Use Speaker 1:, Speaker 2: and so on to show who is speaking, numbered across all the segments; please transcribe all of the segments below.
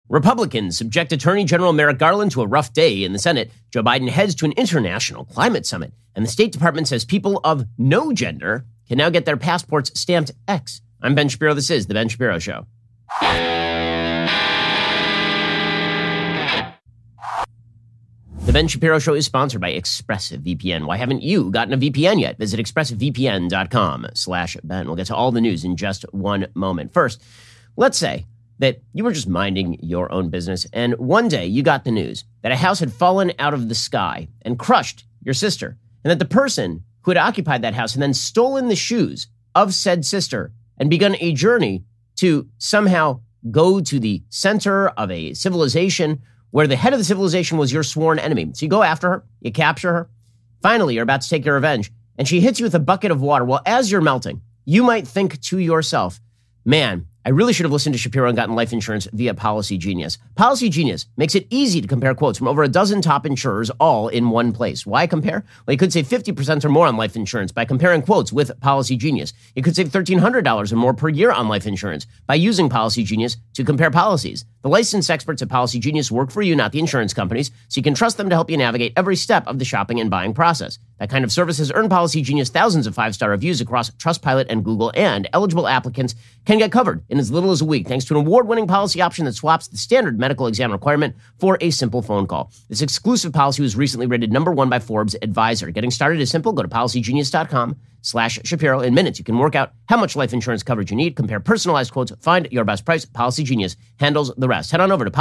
Speaker 1: Republicans subject Attorney General Merrick Garland to a rough day in the Senate. Joe Biden heads to an international climate summit. And the State Department says people of no gender can now get their passports stamped X. I'm Ben Shapiro. This is The Ben Shapiro Show. The Ben Shapiro Show is sponsored by ExpressVPN. Why haven't you gotten a VPN yet? Visit expressvpn.com/Ben. We'll get to all the news in just one moment. First, let's say that you were just minding your own business, and one day you got the news that a house had fallen out of the sky and crushed your sister, and that the person who had occupied that house had then stolen the shoes of said sister and begun a journey to somehow go to the center of a civilization where the head of the civilization was your sworn enemy. So you go after her, you capture her. Finally, you're about to take your revenge, and she hits you with a bucket of water. Well, as you're melting, you might think to yourself, man, I really should have listened to Shapiro and gotten life insurance via Policy Genius. Policy Genius makes it easy to compare quotes from over a dozen top insurers all in one place. Why compare? Well, you could save 50% or more on life insurance by comparing quotes with Policy Genius. You could save $1,300 or more per year on life insurance by using Policy Genius to compare policies. The licensed experts at Policy Genius work for you, not the insurance companies, so you can trust them to help you navigate every step of the shopping and buying process. That kind of service has earned Policy Genius thousands of 5-star reviews across Trustpilot and Google, and eligible applicants can get covered in as little as a week thanks to an award-winning policy option that swaps the standard medical exam requirement for a simple phone call. This exclusive policy was recently rated #1 by Forbes Advisor. Getting started is simple. Go to policygenius.com/Shapiro. In minutes, you can work out how much life insurance coverage you need, compare personalized quotes, find your best price. Policy Genius handles the rest. Head on over to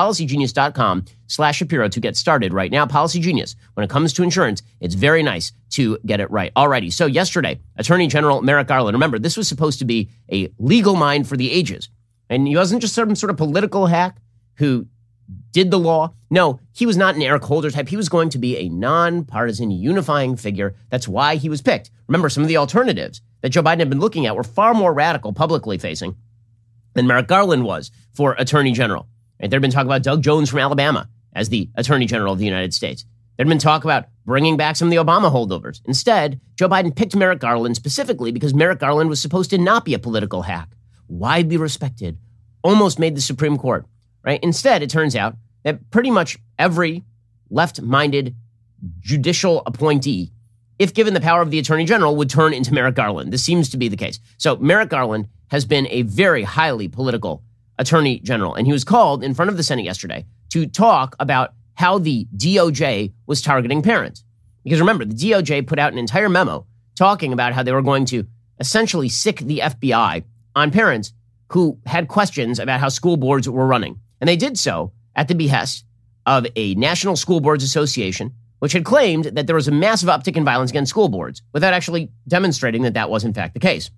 Speaker 1: policygenius.com/Shapiro to get started right now. Policy Genius, when it comes to insurance, it's very nice to get it right. Alrighty, so yesterday, Attorney General Merrick Garland, remember, this was supposed to be a legal mind for the ages. And he wasn't just some sort of political hack who did the law. No, he was not an Eric Holder type. He was going to be a nonpartisan unifying figure. That's why he was picked. Remember, some of the alternatives that Joe Biden had been looking at were far more radical publicly facing than Merrick Garland was for Attorney General. Right? There had been talk about Doug Jones from Alabama as the Attorney General of the United States. There had been talk about bringing back some of the Obama holdovers. Instead, Joe Biden picked Merrick Garland specifically because Merrick Garland was supposed to not be a political hack, widely respected, almost made the Supreme Court. Right? Instead, it turns out that pretty much every left-minded judicial appointee, if given the power of the Attorney General, would turn into Merrick Garland. This seems to be the case. So Merrick Garland has been a very highly political Attorney General, and he was called in front of the Senate yesterday to talk about how the DOJ was targeting parents. Because remember, the DOJ put out an entire memo talking about how they were going to essentially sick the FBI on parents who had questions about how school boards were running. And they did so at the behest of a National School Boards Association, which had claimed that there was a massive uptick in violence against school boards without actually demonstrating that that was in fact the case.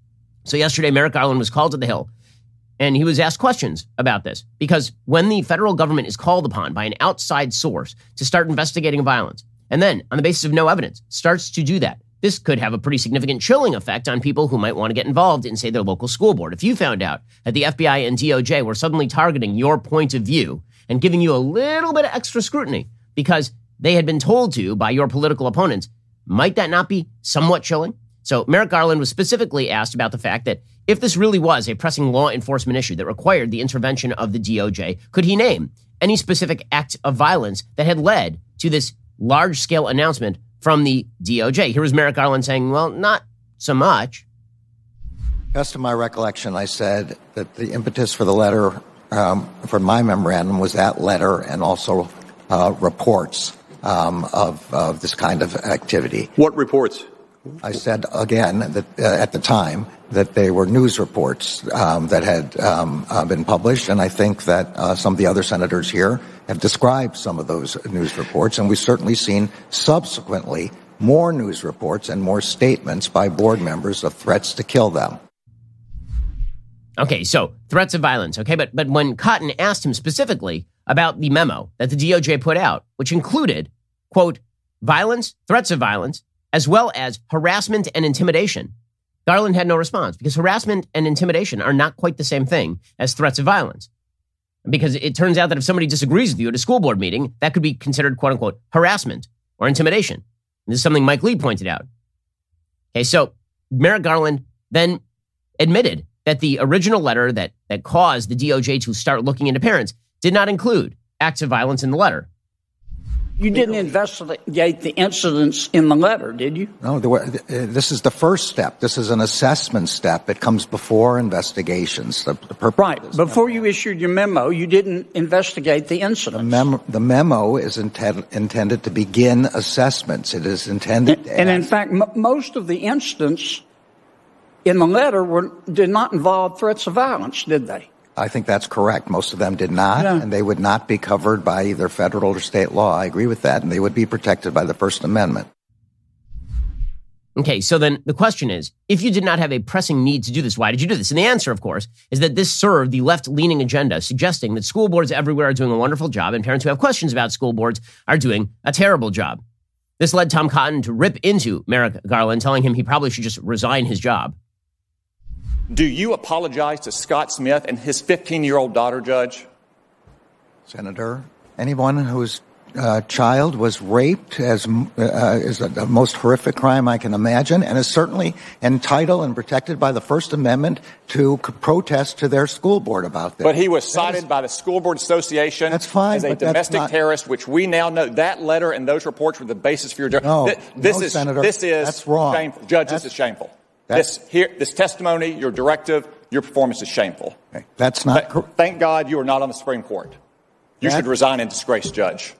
Speaker 1: So yesterday, Merrick Garland was called to the Hill, and he was asked questions about this, because when the federal government is called upon by an outside source to start investigating violence, and then on the basis of no evidence starts to do that, this could have a pretty significant chilling effect on people who might want to get involved in, say, their local school board. If you found out that the FBI and DOJ were suddenly targeting your point of view and giving you a little bit of extra scrutiny because they had been told to by your political opponents, might that not be somewhat chilling? So Merrick Garland was specifically asked about the fact that if this really was a pressing law enforcement issue that required the intervention of the DOJ, could he name any specific act of violence that had led to this large-scale announcement from the DOJ? Here was Merrick Garland saying, well, not so much.
Speaker 2: Best of my recollection, I said that the impetus for the letter, for my memorandum, was that letter and also reports of this kind of activity.
Speaker 3: What reports?
Speaker 2: I said, again, that at the time, that they were news reports that had been published, and I think that some of the other senators here have described some of those news reports, and we've certainly seen subsequently more news reports and more statements by board members of threats to kill them.
Speaker 1: Okay, so threats of violence, okay? But when Cotton asked him specifically about the memo that the DOJ put out, which included, quote, violence, threats of violence, as well as harassment and intimidation, Garland had no response, because harassment and intimidation are not quite the same thing as threats of violence. Because it turns out that if somebody disagrees with you at a school board meeting, that could be considered, quote unquote, harassment or intimidation. And this is something Mike Lee pointed out. Okay, so Merrick Garland then admitted that the original letter that caused the DOJ to start looking into parents did not include acts of violence in the letter.
Speaker 3: You didn't investigate the incidents in the letter, did you?
Speaker 2: No, this is the first step. This is an assessment step. It comes before investigations.
Speaker 3: Right. Before you issued your memo, you didn't investigate the incidents.
Speaker 2: The memo is intended to begin assessments. It is intended
Speaker 3: and in fact, most of the incidents in the letter did not involve threats of violence, did they?
Speaker 2: I think that's correct. Most of them did not, and they would not be covered by either federal or state law. I agree with that, and they would be protected by the First Amendment.
Speaker 1: Okay, so then the question is, if you did not have a pressing need to do this, why did you do this? And the answer, of course, is that this served the left-leaning agenda, suggesting that school boards everywhere are doing a wonderful job, and parents who have questions about school boards are doing a terrible job. This led Tom Cotton to rip into Merrick Garland, telling him he probably should just resign his job.
Speaker 4: Do you apologize to Scott Smith and his 15-year-old daughter, Judge?
Speaker 2: Senator, anyone whose child was raped is the most horrific crime I can imagine, and is certainly entitled and protected by the First Amendment to protest to their school board about this.
Speaker 4: But he was cited by the School Board Association as a domestic terrorist, which we now know that letter and those reports were the basis for your...
Speaker 2: Senator,
Speaker 4: this is
Speaker 2: that's wrong.
Speaker 4: Shameful. Judge, this is shameful. This testimony, your directive, your performance is shameful.
Speaker 2: Okay, that's not...
Speaker 4: Thank God you are not on the Supreme Court. You should resign in disgrace, Judge.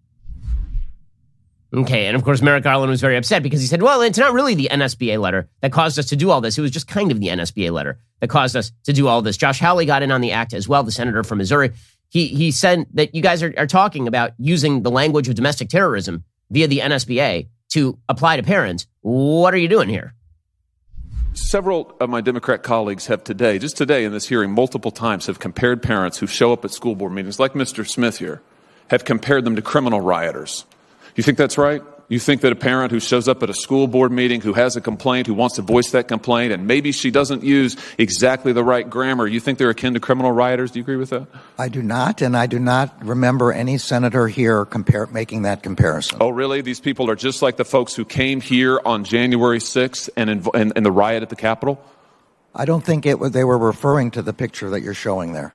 Speaker 1: Okay, and of course, Merrick Garland was very upset because he said, well, it's not really the NSBA letter that caused us to do all this. It was just kind of the NSBA letter that caused us to do all this. Josh Hawley got in on the act as well, the senator from Missouri. He said that you guys are talking about using the language of domestic terrorism via the NSBA to apply to parents. What are you doing here?
Speaker 5: Several of my Democrat colleagues have just today in this hearing, multiple times have compared parents who show up at school board meetings, like Mr. Smith here, have compared them to criminal rioters. You think that's right? You think that a parent who shows up at a school board meeting, who has a complaint, who wants to voice that complaint, and maybe she doesn't use exactly the right grammar, you think they're akin to criminal rioters? Do you agree with that?
Speaker 2: I do not, and I do not remember any senator here making that comparison.
Speaker 5: Oh, really? These people are just like the folks who came here on January 6th and in the riot at the Capitol?
Speaker 2: I don't think they were referring to the picture that you're showing there.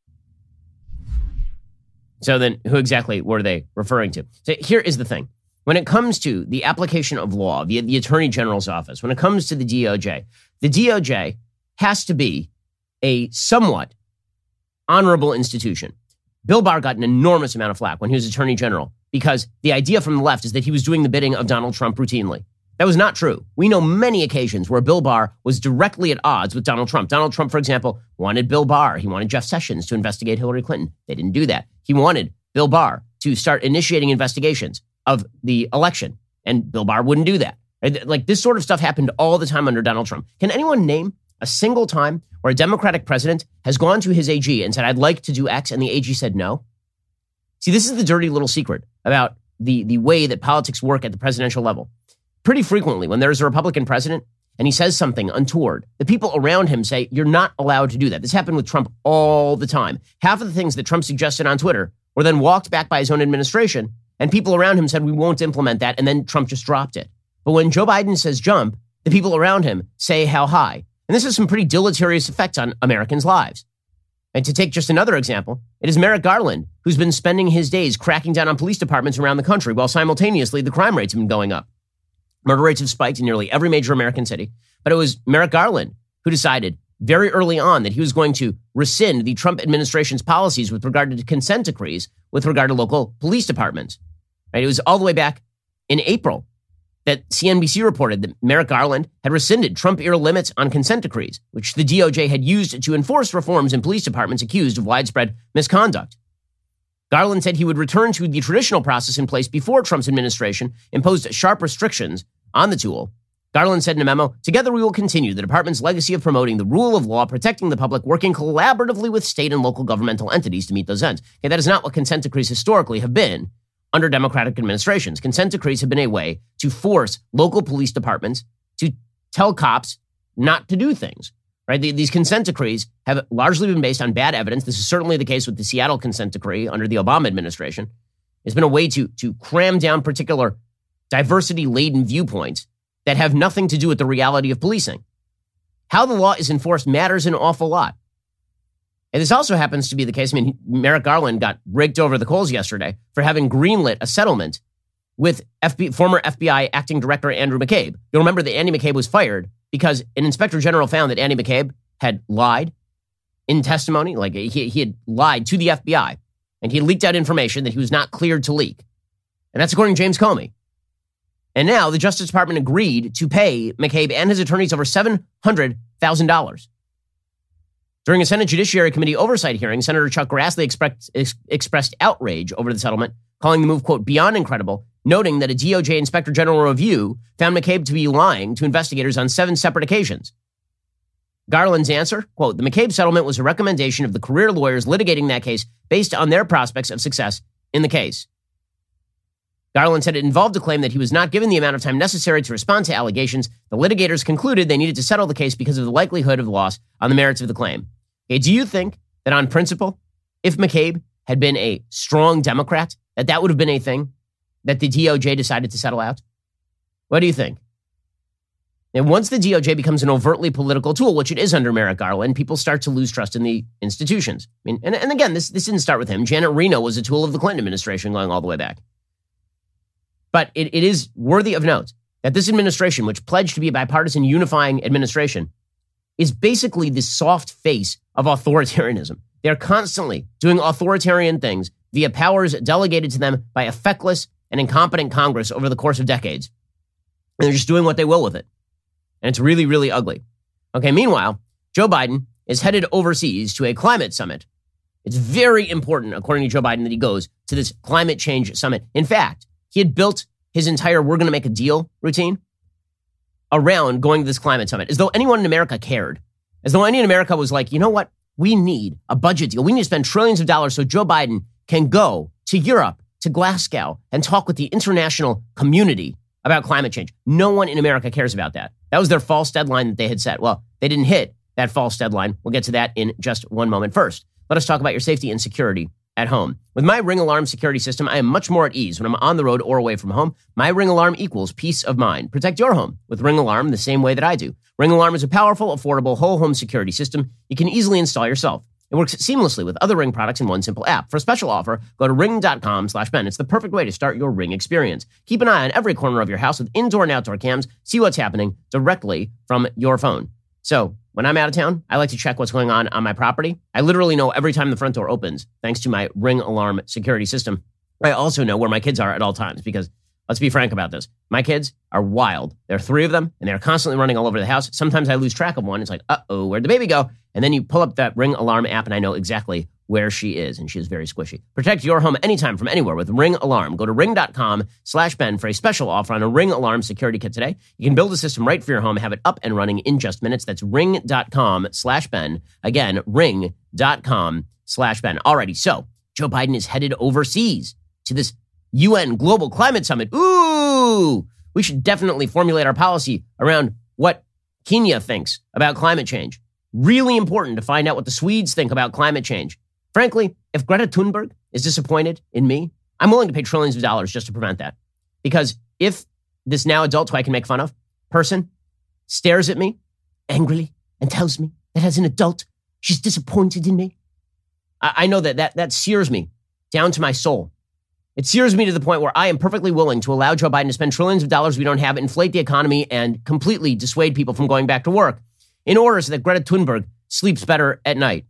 Speaker 1: So then who exactly were they referring to? So here is the thing. When it comes to the application of law via the Attorney General's office, when it comes to the DOJ has to be a somewhat honorable institution. Bill Barr got an enormous amount of flack when he was Attorney General because the idea from the left is that he was doing the bidding of Donald Trump routinely. That was not true. We know many occasions where Bill Barr was directly at odds with Donald Trump. Donald Trump, for example, wanted Bill Barr. He wanted Jeff Sessions to investigate Hillary Clinton. They didn't do that. He wanted Bill Barr to start initiating investigations of the election, and Bill Barr wouldn't do that. Like, this sort of stuff happened all the time under Donald Trump. Can anyone name a single time where a Democratic president has gone to his AG and said, I'd like to do X, and the AG said no? See, this is the dirty little secret about the way that politics work at the presidential level. Pretty frequently, when there's a Republican president and he says something untoward, the people around him say, you're not allowed to do that. This happened with Trump all the time. Half of the things that Trump suggested on Twitter were then walked back by his own administration, and people around him said, we won't implement that, and then Trump just dropped it. But when Joe Biden says jump, the people around him say how high. And this has some pretty deleterious effects on Americans' lives. And to take just another example, it is Merrick Garland who's been spending his days cracking down on police departments around the country while simultaneously the crime rates have been going up. Murder rates have spiked in nearly every major American city. But it was Merrick Garland who decided very early on that he was going to rescind the Trump administration's policies with regard to consent decrees with regard to local police departments. Right? It was all the way back in April that CNBC reported that Merrick Garland had rescinded Trump-era limits on consent decrees, which the DOJ had used to enforce reforms in police departments accused of widespread misconduct. Garland said he would return to the traditional process in place before Trump's administration imposed sharp restrictions on the tool. Garland said in a memo, together we will continue the department's legacy of promoting the rule of law, protecting the public, working collaboratively with state and local governmental entities to meet those ends. Okay, that is not what consent decrees historically have been under Democratic administrations. Consent decrees have been a way to force local police departments to tell cops not to do things. Right? These consent decrees have largely been based on bad evidence. This is certainly the case with the Seattle consent decree under the Obama administration. It's been a way to cram down particular diversity-laden viewpoints that have nothing to do with the reality of policing. How the law is enforced matters an awful lot. And this also happens to be the case. I mean, Merrick Garland got raked over the coals yesterday for having greenlit a settlement with former FBI acting director Andrew McCabe. You'll remember that Andy McCabe was fired because an inspector general found that Andy McCabe had lied in testimony, like he had lied to the FBI, and he leaked out information that he was not cleared to leak. And that's according to James Comey. And now the Justice Department agreed to pay McCabe and his attorneys over $700,000. During a Senate Judiciary Committee oversight hearing, Senator Chuck Grassley expressed outrage over the settlement, calling the move, quote, beyond incredible, noting that a DOJ Inspector General review found McCabe to be lying to investigators on 7 separate occasions. Garland's answer, quote, the McCabe settlement was a recommendation of the career lawyers litigating that case based on their prospects of success in the case. Garland said it involved a claim that he was not given the amount of time necessary to respond to allegations. The litigators concluded they needed to settle the case because of the likelihood of loss on the merits of the claim. Okay, do you think that on principle, if McCabe had been a strong Democrat, that would have been a thing that the DOJ decided to settle out? What do you think? And once the DOJ becomes an overtly political tool, which it is under Merrick Garland, people start to lose trust in the institutions. I mean, and again, this didn't start with him. Janet Reno was a tool of the Clinton administration going all the way back. But it is worthy of note that this administration, which pledged to be a bipartisan unifying administration, is basically the soft face of authoritarianism. They're constantly doing authoritarian things via powers delegated to them by a feckless and incompetent Congress over the course of decades. And they're just doing what they will with it. And it's really, really ugly. Okay, meanwhile, Joe Biden is headed overseas to a climate summit. It's very important, according to Joe Biden, that he goes to this climate change summit. In fact, he had built his entire we're going to make a deal routine around going to this climate summit, as though anyone in America cared. As though anyone in America was like, you know what? We need a budget deal. We need to spend trillions of dollars so Joe Biden can go to Europe, to Glasgow, and talk with the international community about climate change. No one in America cares about that. That was their false deadline that they had set. Well, they didn't hit that false deadline. We'll get to that in just one moment. First, let us talk about your safety and security at home. With my Ring Alarm security system, I am much more at ease when I'm on the road or away from home. My Ring Alarm equals peace of mind. Protect your home with Ring Alarm the same way that I do. Ring Alarm is a powerful, affordable, whole home security system you can easily install yourself. It works seamlessly with other Ring products in one simple app. For a special offer, go to ring.com/Ben. It's the perfect way to start your Ring experience. Keep an eye on every corner of your house with indoor and outdoor cams. See what's happening directly from your phone. So when I'm out of town, I like to check what's going on my property. I literally know every time the front door opens, thanks to my Ring Alarm security system. I also know where my kids are at all times because, let's be frank about this, my kids are wild. There are 3 of them, and they're constantly running all over the house. Sometimes I lose track of one. It's like, uh-oh, where'd the baby go? And then you pull up that Ring Alarm app, and I know exactly where she is, and she is very squishy. Protect your home anytime from anywhere with Ring Alarm. Go to ring.com/Ben for a special offer on a Ring Alarm security kit today. You can build a system right for your home, have it up and running in just minutes. That's ring.com/Ben. Again, ring.com/Ben. Alrighty, so Joe Biden is headed overseas to this UN Global Climate Summit. Ooh, we should definitely formulate our policy around what Kenya thinks about climate change. Really important to find out what the Swedes think about climate change. Frankly, if Greta Thunberg is disappointed in me, I'm willing to pay trillions of dollars just to prevent that. Because if this now adult who I can make fun of person stares at me angrily and tells me that as an adult, she's disappointed in me, I know that sears me down to my soul. It sears me to the point where I am perfectly willing to allow Joe Biden to spend trillions of dollars we don't have, inflate the economy, and completely dissuade people from going back to work in order so that Greta Thunberg sleeps better at night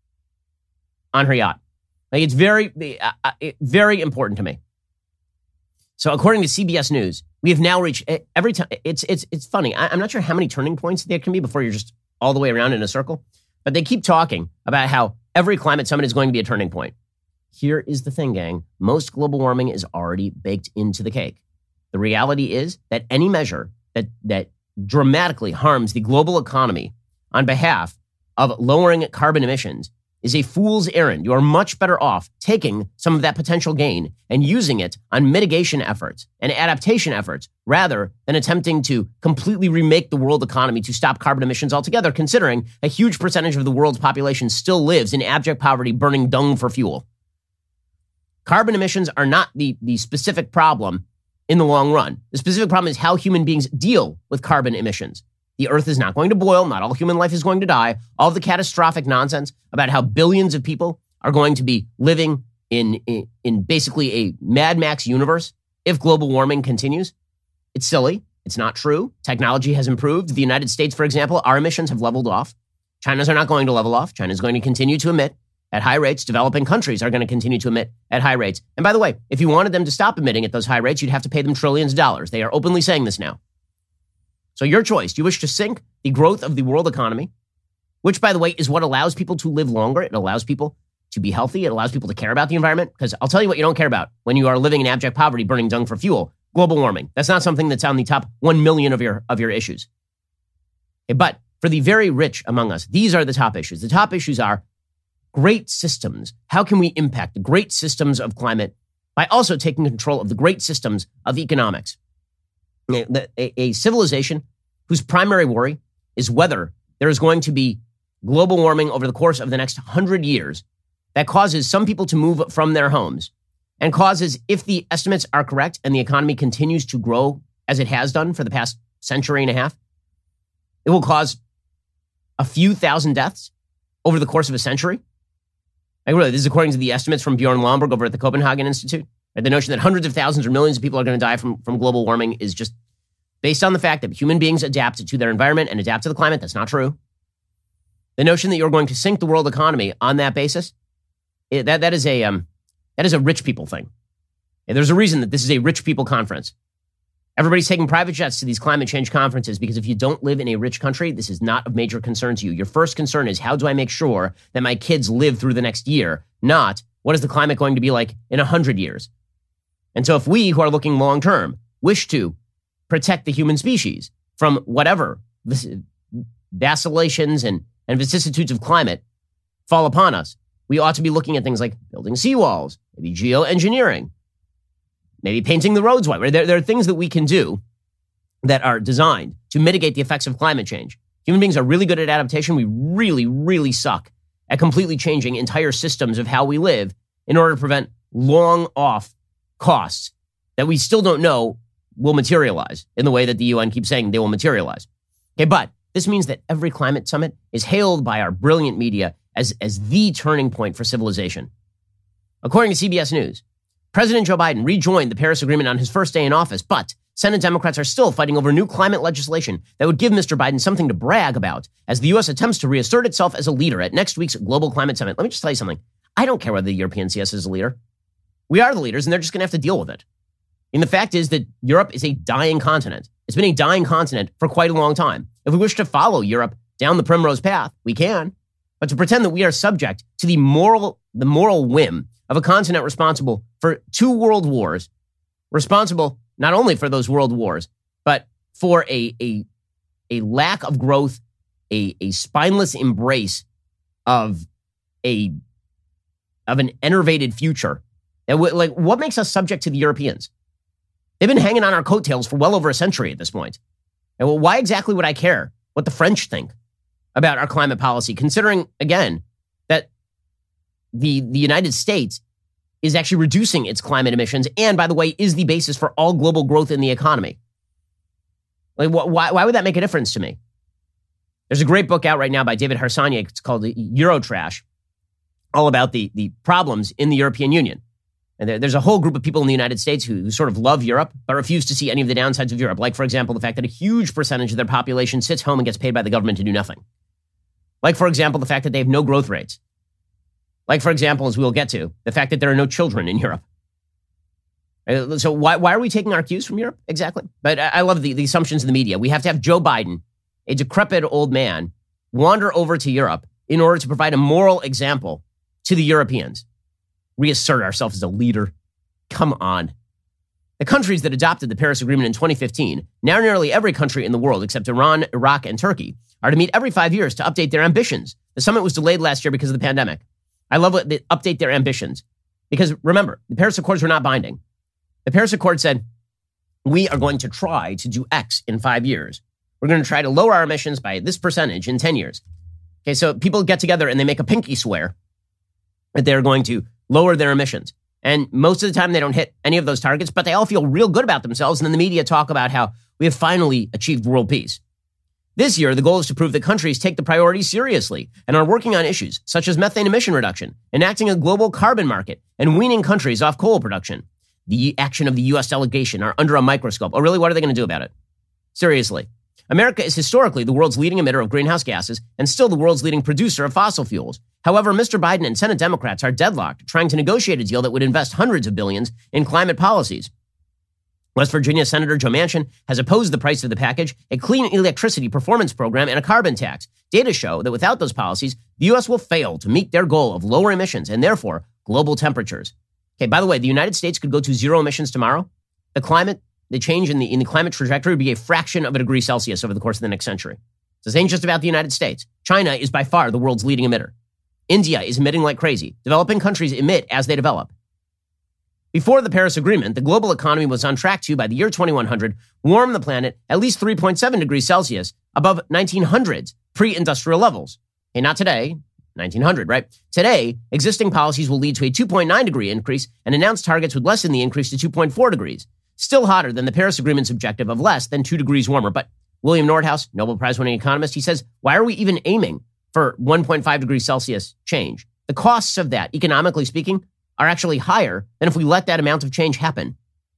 Speaker 1: on her yacht. Like, it's very, very important to me. So according to CBS News, we have now reached every time. It's funny. I'm not sure how many turning points there can be before you're just all the way around in a circle, but they keep talking about how every climate summit is going to be a turning point. Here is the thing, gang. Most global warming is already baked into the cake. The reality is that any measure that dramatically harms the global economy on behalf of lowering carbon emissions is a fool's errand. You are much better off taking some of that potential gain and using it on mitigation efforts and adaptation efforts rather than attempting to completely remake the world economy to stop carbon emissions altogether, considering a huge percentage of the world's population still lives in abject poverty burning dung for fuel. Carbon emissions are not the specific problem in the long run. The specific problem is how human beings deal with carbon emissions. the earth is not going to boil. Not all human life is going to die. All the catastrophic nonsense about how billions of people are going to be living in basically a Mad Max universe if global warming continues. It's silly. It's not true. Technology has improved. The United States, for example, our emissions have leveled off. China's are not going to level off. China's going to continue to emit at high rates. Developing countries are going to continue to emit at high rates. And by the way, if you wanted them to stop emitting at those high rates, you'd have to pay them trillions of dollars. They are openly saying this now. So your choice. Do you wish to sink the growth of the world economy, which, by the way, is what allows people to live longer? It allows people to be healthy. It allows people to care about the environment. Because I'll tell you what you don't care about when you are living in abject poverty, burning dung for fuel. Global warming. That's not something that's on the top 1 million of your issues. Okay, but for the very rich among us, these are the top issues. The top issues are great systems. How can we impact the great systems of climate by also taking control of the great systems of economics? A civilization whose primary worry is whether there is going to be global warming over the course of the next 100 years that causes some people to move from their homes and causes, if the estimates are correct and the economy continues to grow as it has done for the past century and a half, it will cause a few thousand deaths over the course of a century. Like really, this is according to the estimates from Bjorn Lomborg over at the Copenhagen Institute. The notion that hundreds of thousands or millions of people are going to die from global warming is just based on the fact that human beings adapt to their environment and adapt to the climate. That's not true. The notion that you're going to sink the world economy on that basis, that is a rich people thing. And there's a reason that this is a rich people conference. Everybody's taking private jets to these climate change conferences because if you don't live in a rich country, this is not of major concern to you. Your first concern is, how do I make sure that my kids live through the next year? Not, what is the climate going to be like in 100 years? And so if we, who are looking long term, wish to protect the human species from whatever vacillations and vicissitudes of climate fall upon us, we ought to be looking at things like building seawalls, maybe geoengineering, maybe painting the roads white. There are things that we can do that are designed to mitigate the effects of climate change. Human beings are really good at adaptation. We really, really suck at completely changing entire systems of how we live in order to prevent long off costs that we still don't know will materialize in the way that the UN keeps saying they will materialize. Okay, but this means that every climate summit is hailed by our brilliant media as the turning point for civilization. According to CBS News, President Joe Biden rejoined the Paris Agreement on his first day in office, but Senate Democrats are still fighting over new climate legislation that would give Mr. Biden something to brag about as the U.S. attempts to reassert itself as a leader at next week's Global Climate Summit. Let me just tell you something. I don't care whether the Europeans see us as a leader. We are the leaders, and they're just going to have to deal with it. And the fact is that Europe is a dying continent. It's been a dying continent for quite a long time. If we wish to follow Europe down the primrose path, we can. But to pretend that we are subject to the moral whim of a continent responsible for 2 world wars, responsible not only for those world wars, but for a lack of growth, a spineless embrace of an enervated future. Like, what makes us subject to the Europeans? They've been hanging on our coattails for well over a century at this point. And why exactly would I care what the French think about our climate policy, considering, again, that the United States is actually reducing its climate emissions and, by the way, is the basis for all global growth in the economy? Like, why would that make a difference to me? There's a great book out right now by David Harsanyi. It's called Eurotrash, all about the problems in the European Union. And there's a whole group of people in the United States who sort of love Europe, but refuse to see any of the downsides of Europe. Like, for example, the fact that a huge percentage of their population sits home and gets paid by the government to do nothing. Like, for example, the fact that they have no growth rates. Like, for example, as we'll get to, the fact that there are no children in Europe. So why are we taking our cues from Europe? Exactly. But I love the assumptions in the media. We have to have Joe Biden, a decrepit old man, wander over to Europe in order to provide a moral example to the Europeans. Reassert ourselves as a leader. Come on. The countries that adopted the Paris Agreement in 2015, now nearly every country in the world except Iran, Iraq, and Turkey, are to meet every 5 years to update their ambitions. The summit was delayed last year because of the pandemic. I love it. They update their ambitions. Because remember, the Paris Accords were not binding. The Paris Accord said, we are going to try to do X in 5 years. We're going to try to lower our emissions by this percentage in 10 years. Okay, so people get together and they make a pinky swear that they're going to lower their emissions. And most of the time they don't hit any of those targets, but they all feel real good about themselves. And then the media talk about how we have finally achieved world peace. This year, the goal is to prove that countries take the priorities seriously and are working on issues such as methane emission reduction, enacting a global carbon market, and weaning countries off coal production. The action of the U.S. delegation are under a microscope. Oh, really? What are they going to do about it? Seriously. America is historically the world's leading emitter of greenhouse gases and still the world's leading producer of fossil fuels. However, Mr. Biden and Senate Democrats are deadlocked, trying to negotiate a deal that would invest hundreds of billions in climate policies. West Virginia Senator Joe Manchin has opposed the price of the package, a clean electricity performance program, and a carbon tax. Data show that without those policies, the U.S. will fail to meet their goal of lower emissions and therefore global temperatures. Okay, by the way, the United States could go to zero emissions tomorrow. The change in the climate trajectory would be a fraction of a degree Celsius over the course of the next century. So this ain't just about the United States. China is by far the world's leading emitter. India is emitting like crazy. Developing countries emit as they develop. Before the Paris Agreement, the global economy was on track to, by the year 2100, warm the planet at least 3.7 degrees Celsius above 1900's pre-industrial levels. Okay, not today, 1900, right? Today, existing policies will lead to a 2.9 degree increase, and announced targets would lessen the increase to 2.4 degrees. Still hotter than the Paris Agreement's objective of less than 2 degrees warmer. But William Nordhaus, Nobel Prize-winning economist, he says, why are we even aiming for 1.5 degrees Celsius change? The costs of that, economically speaking, are actually higher than if we let that amount of change happen.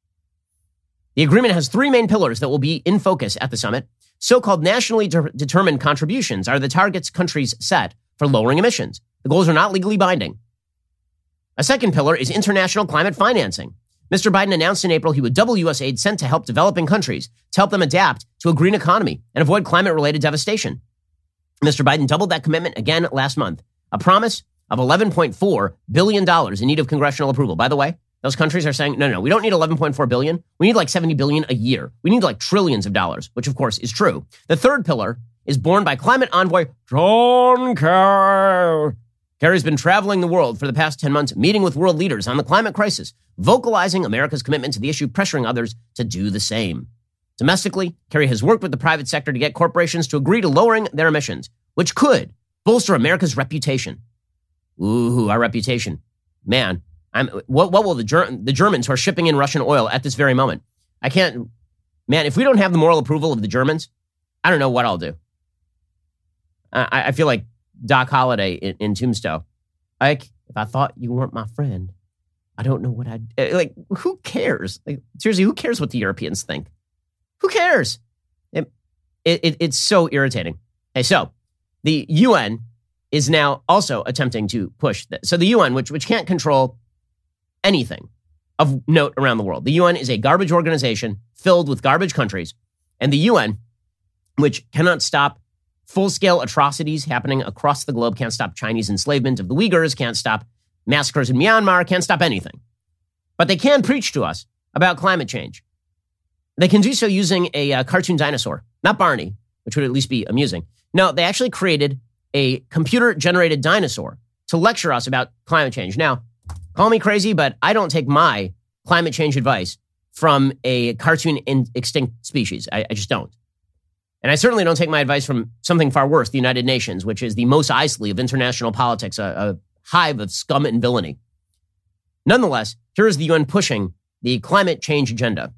Speaker 1: The agreement has three main pillars that will be in focus at the summit. So-called nationally determined contributions are the targets countries set for lowering emissions. The goals are not legally binding. A second pillar is international climate financing. Mr. Biden announced in April he would double U.S. aid sent to help developing countries to help them adapt to a green economy and avoid climate-related devastation. Mr. Biden doubled that commitment again last month, a promise of $11.4 billion in need of congressional approval. By the way, those countries are saying, no, we don't need $11.4 billion. We need like $70 billion a year. We need like trillions of dollars, which of course is true. The third pillar is borne by climate envoy John Kerry. Kerry's been traveling the world for the past 10 months, meeting with world leaders on the climate crisis, vocalizing America's commitment to the issue, pressuring others to do the same. Domestically, Kerry has worked with the private sector to get corporations to agree to lowering their emissions, which could bolster America's reputation. Ooh, our reputation. Man, what will the Germans who are shipping in Russian oil at this very moment? Man, if we don't have the moral approval of the Germans, I don't know what I'll do. I feel like Doc Holliday in Tombstone. Like, if I thought you weren't my friend, I don't know what I'd... Like, who cares? Like, seriously, who cares what the Europeans think? Who cares? It's so irritating. Okay, so the UN is now also attempting to push this. So the UN, which can't control anything of note around the world. The UN is a garbage organization filled with garbage countries. And the UN, which cannot stop full-scale atrocities happening across the globe, can't stop Chinese enslavement of the Uyghurs, can't stop massacres in Myanmar, can't stop anything. But they can preach to us about climate change. They can do so using a cartoon dinosaur, not Barney, which would at least be amusing. No, they actually created a computer-generated dinosaur to lecture us about climate change. Now, call me crazy, but I don't take my climate change advice from a cartoon extinct species. I just don't. And I certainly don't take my advice from something far worse, the United Nations, which is the Mos Eisley of international politics, a hive of scum and villainy. Nonetheless, here is the UN pushing the climate change agenda.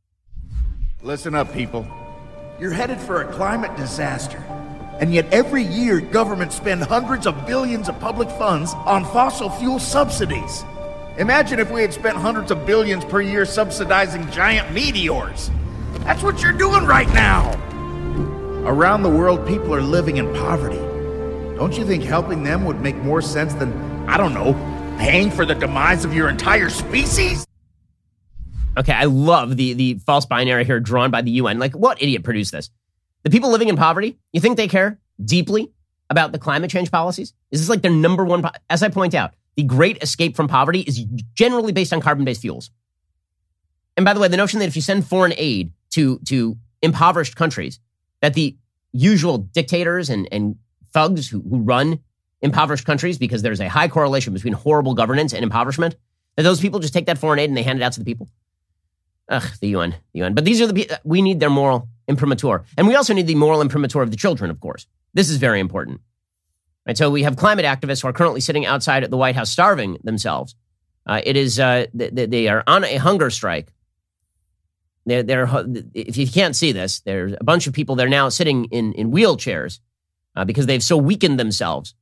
Speaker 6: Listen up, people. You're headed for a climate disaster. And yet every year, governments spend hundreds of billions of public funds on fossil fuel subsidies. Imagine if we had spent hundreds of billions per year subsidizing giant meteors. That's what you're doing right now. Around the world, people are living in poverty. Don't you think helping them would make more sense than, I don't know, paying for the demise of your entire species?
Speaker 1: Okay, I love the false binary here drawn by the UN. Like, what idiot produced this? The people living in poverty, you think they care deeply about the climate change policies? Is this like their number one? As I point out, the great escape from poverty is generally based on carbon-based fuels. And by the way, the notion that if you send foreign aid to impoverished countries, that the usual dictators and thugs who run impoverished countries, because there's a high correlation between horrible governance and impoverishment, that those people just take that foreign aid and they hand it out to the people. Ugh, the UN. But these are the people, we need their moral imprimatur. And we also need the moral imprimatur of the children, of course. This is very important. Right, so we have climate activists who are currently sitting outside at the White House starving themselves. They are on a hunger strike. if you can't see this, there's a bunch of people, they're now sitting in wheelchairs because they've so weakened themselves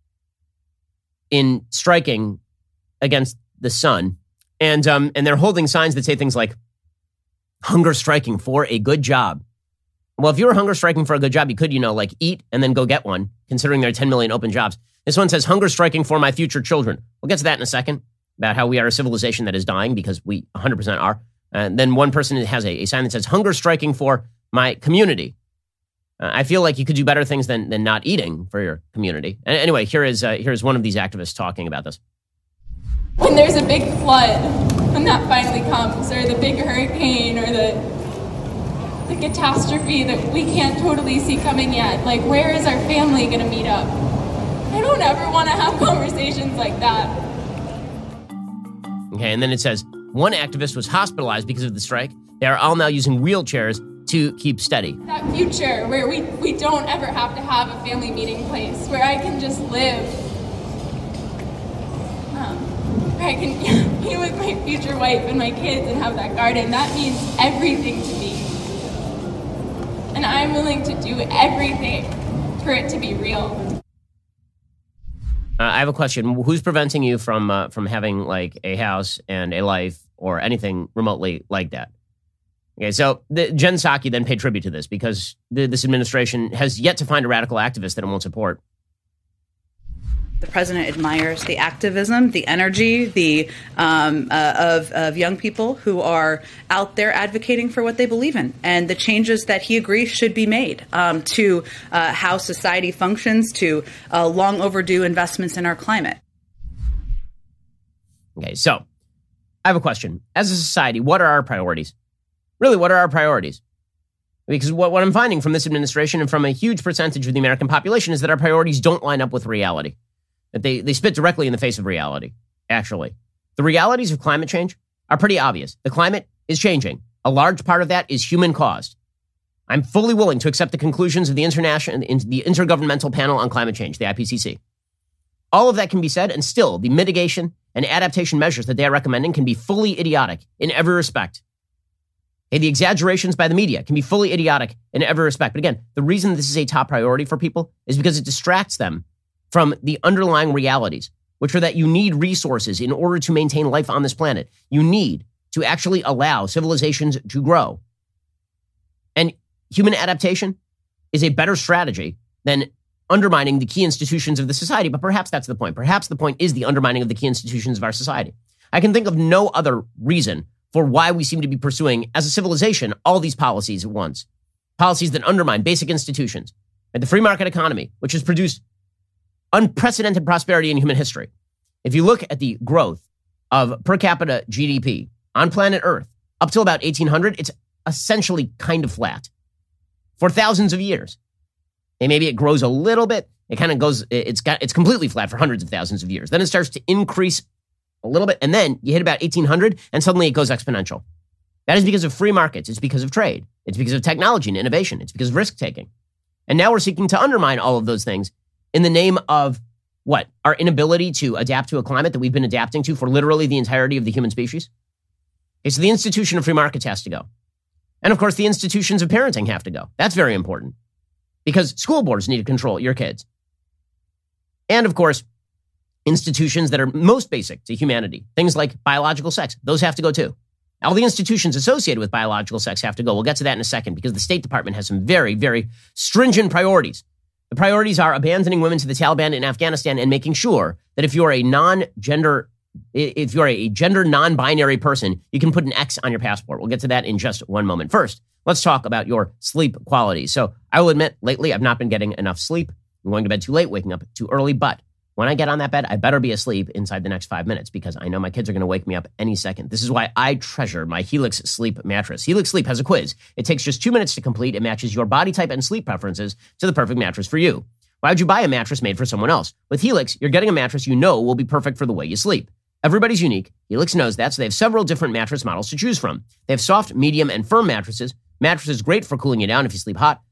Speaker 1: in striking against the sun. And they're holding signs that say things like, hunger striking for a good job. Well, if you were hunger striking for a good job, you could, eat and then go get one, considering there are 10 million open jobs. This one says, hunger striking for my future children. We'll get to that in a second, about how we are a civilization that is dying, because we 100% are. And then one person has a sign that says, hunger striking for my community. I feel like you could do better things than not eating for your community. And anyway, here's one of these activists talking about this.
Speaker 7: When there's a big flood, when that finally comes, or the big hurricane, or the catastrophe that we can't totally see coming yet, where is our family going to meet up? I don't ever want to have conversations like that.
Speaker 1: Okay, and then it says, one activist was hospitalized because of the strike. They are all now using wheelchairs to keep steady.
Speaker 7: That future where we don't ever have to have a family meeting place, where I can just live, where I can be with my future wife and my kids and have that garden, that means everything to me. And I'm willing to do everything for it to be real.
Speaker 1: I have a question. Who's preventing you from having a house and a life or anything remotely like that? Okay, so Jen Psaki then paid tribute to this because this administration has yet to find a radical activist that it won't support.
Speaker 8: The president admires the activism, the energy, of young people who are out there advocating for what they believe in, and the changes that he agrees should be made to how society functions, to long overdue investments in our climate.
Speaker 1: Okay, so I have a question. As a society, what are our priorities? Really, what are our priorities? Because what I'm finding from this administration and from a huge percentage of the American population is that our priorities don't line up with reality. That they spit directly in the face of reality, actually. The realities of climate change are pretty obvious. The climate is changing. A large part of that is human caused. I'm fully willing to accept the conclusions of the Intergovernmental Panel on Climate Change, the IPCC. All of that can be said, and still the mitigation and adaptation measures that they are recommending can be fully idiotic in every respect. Okay, the exaggerations by the media can be fully idiotic in every respect. But again, the reason this is a top priority for people is because it distracts them from the underlying realities, which are that you need resources in order to maintain life on this planet. You need to actually allow civilizations to grow. And human adaptation is a better strategy than undermining the key institutions of the society. But perhaps that's the point. Perhaps the point is the undermining of the key institutions of our society. I can think of no other reason for why we seem to be pursuing, as a civilization, all these policies at once. Policies that undermine basic institutions. And the free market economy, which has produced unprecedented prosperity in human history. If you look at the growth of per capita GDP on planet Earth up till about 1800, it's essentially kind of flat for thousands of years. And maybe it grows a little bit. It kind of goes, it's completely flat for hundreds of thousands of years. Then it starts to increase a little bit. And then you hit about 1800 and suddenly it goes exponential. That is because of free markets. It's because of trade. It's because of technology and innovation. It's because of risk taking. And now we're seeking to undermine all of those things in the name of what? Our inability to adapt to a climate that we've been adapting to for literally the entirety of the human species? Okay, so the institution of free markets has to go. And of course, the institutions of parenting have to go. That's very important because school boards need to control your kids. And of course, institutions that are most basic to humanity, things like biological sex, those have to go too. All the institutions associated with biological sex have to go. We'll get to that in a second because the State Department has some very, very stringent priorities. The priorities are abandoning women to the Taliban in Afghanistan and making sure that if you're a gender non-binary person, you can put an X on your passport. We'll get to that in just one moment. First, let's talk about your sleep quality. So I will admit, lately, I've not been getting enough sleep. I'm going to bed too late, waking up too early, but when I get on that bed, I better be asleep inside the next 5 minutes because I know my kids are going to wake me up any second. This is why I treasure my Helix Sleep mattress. Helix Sleep has a quiz. It takes just 2 minutes to complete. It matches your body type and sleep preferences to the perfect mattress for you. Why would you buy a mattress made for someone else? With Helix, you're getting a mattress you know will be perfect for the way you sleep. Everybody's unique. Helix knows that, so they have several different mattress models to choose from. They have soft, medium, and firm mattresses. Mattresses great for cooling you down if you sleep hot.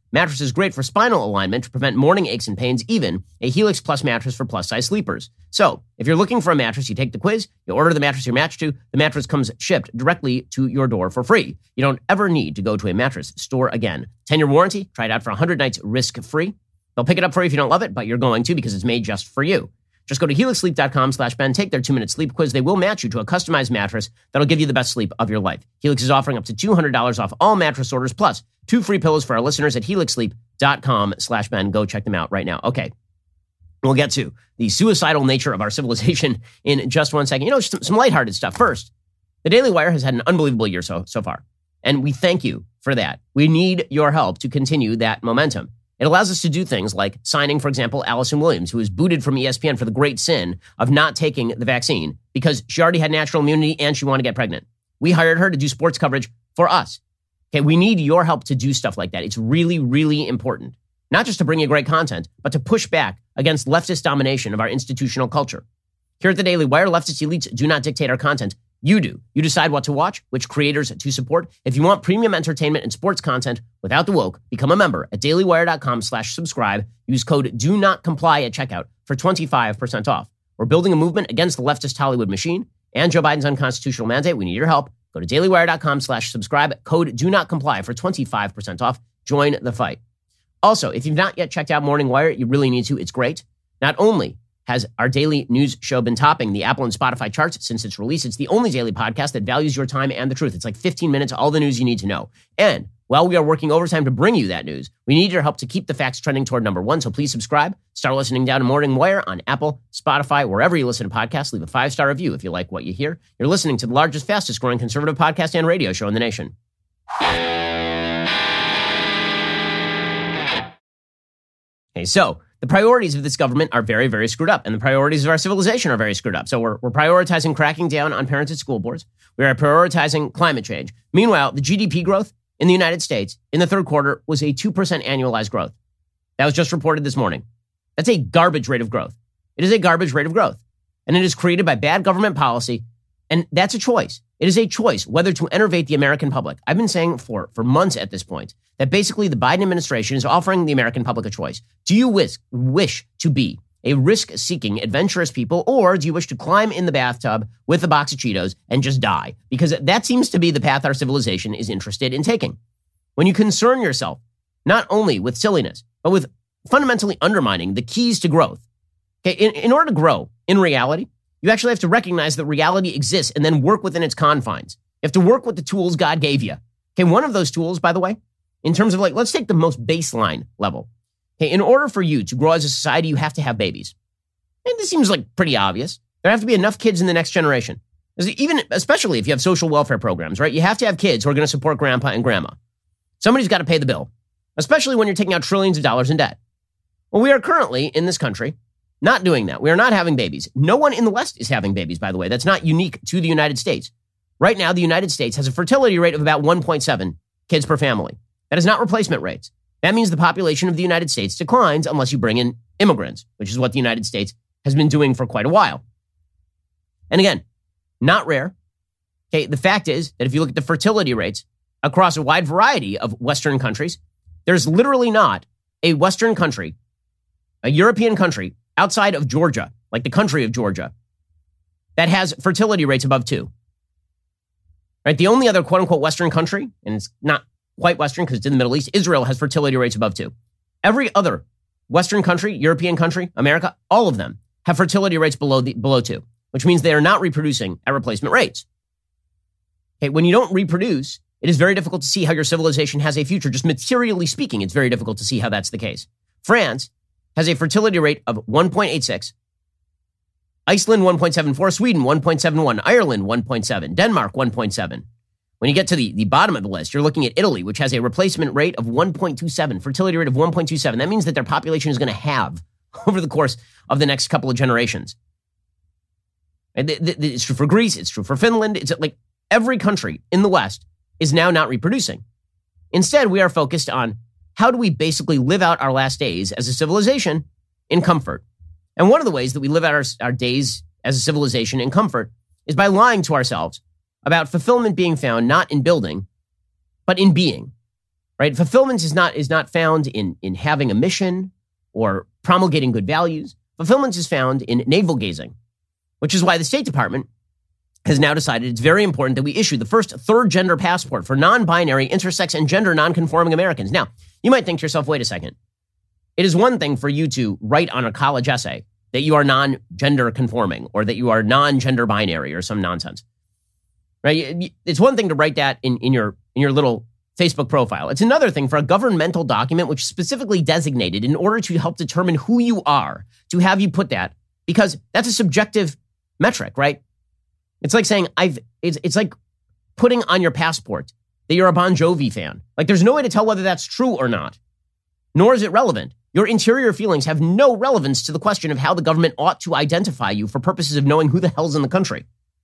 Speaker 1: Mattress is great for spinal alignment to prevent morning aches and pains, even a Helix Plus mattress for plus-size sleepers. So, if you're looking for a mattress, you take the quiz, you order the mattress you're matched to, the mattress comes shipped directly to your door for free. You don't ever need to go to a mattress store again. 10-year warranty, try it out for 100 nights risk-free. They'll pick it up for you if you don't love it, but you're going to because it's made just for you. Just go to helixsleep.com/Ben, take their 2-minute sleep quiz. They will match you to a customized mattress that'll give you the best sleep of your life. Helix is offering up to $200 off all mattress orders, plus 2 free pillows for our listeners at helixsleep.com/Ben. Go check them out right now. Okay, we'll get to the suicidal nature of our civilization in just one second. Some lighthearted stuff. First, the Daily Wire has had an unbelievable year so far, and we thank you for that. We need your help to continue that momentum. It allows us to do things like signing, for example, Allison Williams, who was booted from ESPN for the great sin of not taking the vaccine because she already had natural immunity and she wanted to get pregnant. We hired her to do sports coverage for us. Okay, we need your help to do stuff like that. It's really, really important. Not just to bring you great content, but to push back against leftist domination of our institutional culture. Here at the Daily Wire, leftist elites do not dictate our content. You do. You decide what to watch, which creators to support. If you want premium entertainment and sports content without the woke, become a member at dailywire.com/subscribe. Use code do not comply at checkout for 25% off. We're building a movement against the leftist Hollywood machine and Joe Biden's unconstitutional mandate. We need your help. Go to dailywire.com/subscribe. Code do not comply for 25% off. Join the fight. Also, if you've not yet checked out Morning Wire, you really need to. It's great. Not only has our daily news show been topping the Apple and Spotify charts since its release, it's the only daily podcast that values your time and the truth. It's like 15 minutes, all the news you need to know. And while we are working overtime to bring you that news, we need your help to keep the facts trending toward number 1. So please subscribe. Start listening down to Morning Wire on Apple, Spotify, wherever you listen to podcasts. Leave a 5-star review if you like what you hear. You're listening to the largest, fastest growing conservative podcast and radio show in the nation. Okay, so the priorities of this government are very, very screwed up, and the priorities of our civilization are very screwed up. So we're prioritizing cracking down on parents at school boards. We are prioritizing climate change. Meanwhile, the GDP growth in the United States in the third quarter was a 2% annualized growth. That was just reported this morning. That's a garbage rate of growth. It is a garbage rate of growth, and it is created by bad government policy, and that's a choice. It is a choice whether to enervate the American public. I've been saying for months at this point that basically the Biden administration is offering the American public a choice. Do you wish to be a risk-seeking, adventurous people, or do you wish to climb in the bathtub with a box of Cheetos and just die? Because that seems to be the path our civilization is interested in taking. When you concern yourself not only with silliness, but with fundamentally undermining the keys to growth. Okay, in order to grow in reality, you actually have to recognize that reality exists and then work within its confines. You have to work with the tools God gave you. Okay, one of those tools, by the way, in terms of let's take the most baseline level. Okay, in order for you to grow as a society, you have to have babies. And this seems pretty obvious. There have to be enough kids in the next generation. Especially if you have social welfare programs, right? You have to have kids who are going to support grandpa and grandma. Somebody's got to pay the bill, especially when you're taking out trillions of dollars in debt. Well, we are currently in this country not doing that. We are not having babies. No one in the West is having babies, by the way. That's not unique to the United States. Right now, the United States has a fertility rate of about 1.7 kids per family. That is not replacement rates. That means the population of the United States declines unless you bring in immigrants, which is what the United States has been doing for quite a while. And again, not rare. Okay, the fact is that if you look at the fertility rates across a wide variety of Western countries, there's literally not a Western country, a European country outside of Georgia, like the country of Georgia, that has fertility rates above 2. Right? The only other quote-unquote Western country, and it's not quite Western because it's in the Middle East, Israel has fertility rates above 2. Every other Western country, European country, America, all of them have fertility rates below 2, which means they are not reproducing at replacement rates. Okay, when you don't reproduce, it is very difficult to see how your civilization has a future. Just materially speaking, it's very difficult to see how that's the case. France has a fertility rate of 1.86, Iceland 1.74, Sweden 1.71, Ireland 1.7, Denmark 1.7. When you get to the bottom of the list, you're looking at Italy, which has a replacement rate of 1.27, fertility rate of 1.27. That means that their population is going to halve over the course of the next couple of generations. And it's true for Greece. It's true for Finland. It's like every country in the West is now not reproducing. Instead, we are focused on how do we basically live out our last days as a civilization in comfort. And one of the ways that we live out our days as a civilization in comfort is by lying to ourselves about fulfillment being found not in building, but in being. right? Fulfillment is not found in having a mission or promulgating good values. Fulfillment is found in navel gazing, which is why the State Department has now decided it's very important that we issue the first third gender passport for non-binary, intersex, and gender non-conforming Americans. Now, you might think to yourself, wait a second. It is one thing for you to write on a college essay that you are non-gender conforming or that you are non-gender binary or some nonsense, right? It's one thing to write that in your little Facebook profile. It's another thing for a governmental document which is specifically designated in order to help determine who you are to have you put that, because that's a subjective metric, right? It's like saying it's like putting on your passport that you're a Bon Jovi fan. Like there's no way to tell whether that's true or not, nor is it relevant. Your interior feelings have no relevance to the question of how the government ought to identify you for purposes of knowing who the hell's in the country.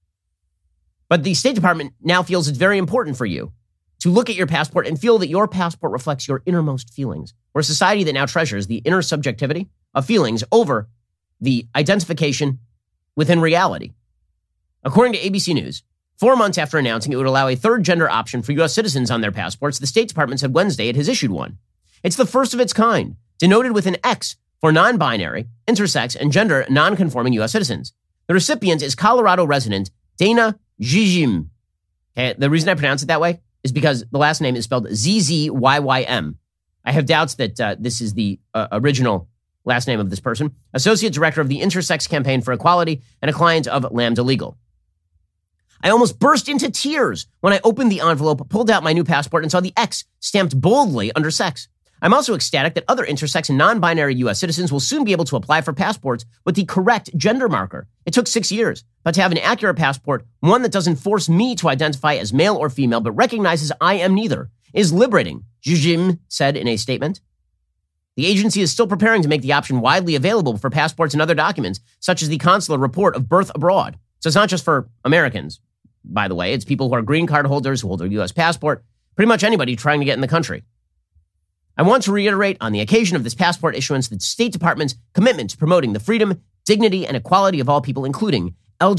Speaker 1: But the State Department now feels it's very important for you to look at your passport and feel that your passport reflects your innermost feelings. We're a society that now treasures the inner subjectivity of feelings over the identification within reality. According to ABC News, 4 months after announcing it would allow a third gender option for U.S. citizens on their passports, the State Department said Wednesday it has issued one. It's the first of its kind, denoted with an X for non-binary, intersex, and gender non-conforming U.S. citizens. The recipient is Colorado resident Dana Zizim. Okay, the reason I pronounce it that way is because the last name is spelled Zzyym. I have doubts that this is the original last name of this person. Associate Director of the Intersex Campaign for Equality and a client of Lambda Legal. I almost burst into tears when I opened the envelope, pulled out my new passport, and saw the X stamped boldly under sex. I'm also ecstatic that other intersex and non-binary U.S. citizens will soon be able to apply for passports with the correct gender marker. It took 6 years, but to have an accurate passport, one that doesn't force me to identify as male or female, but recognizes I am neither, is liberating, Zzyym said in a statement. The agency is still preparing to make the option widely available for passports and other documents, such as the consular report of birth abroad. So it's not just for Americans, by the way. It's people who are green card holders who hold a U.S. passport, pretty much anybody trying to get in the country. I want to reiterate on the occasion of this passport issuance the State Department's commitment to promoting the freedom, dignity, and equality of all people, including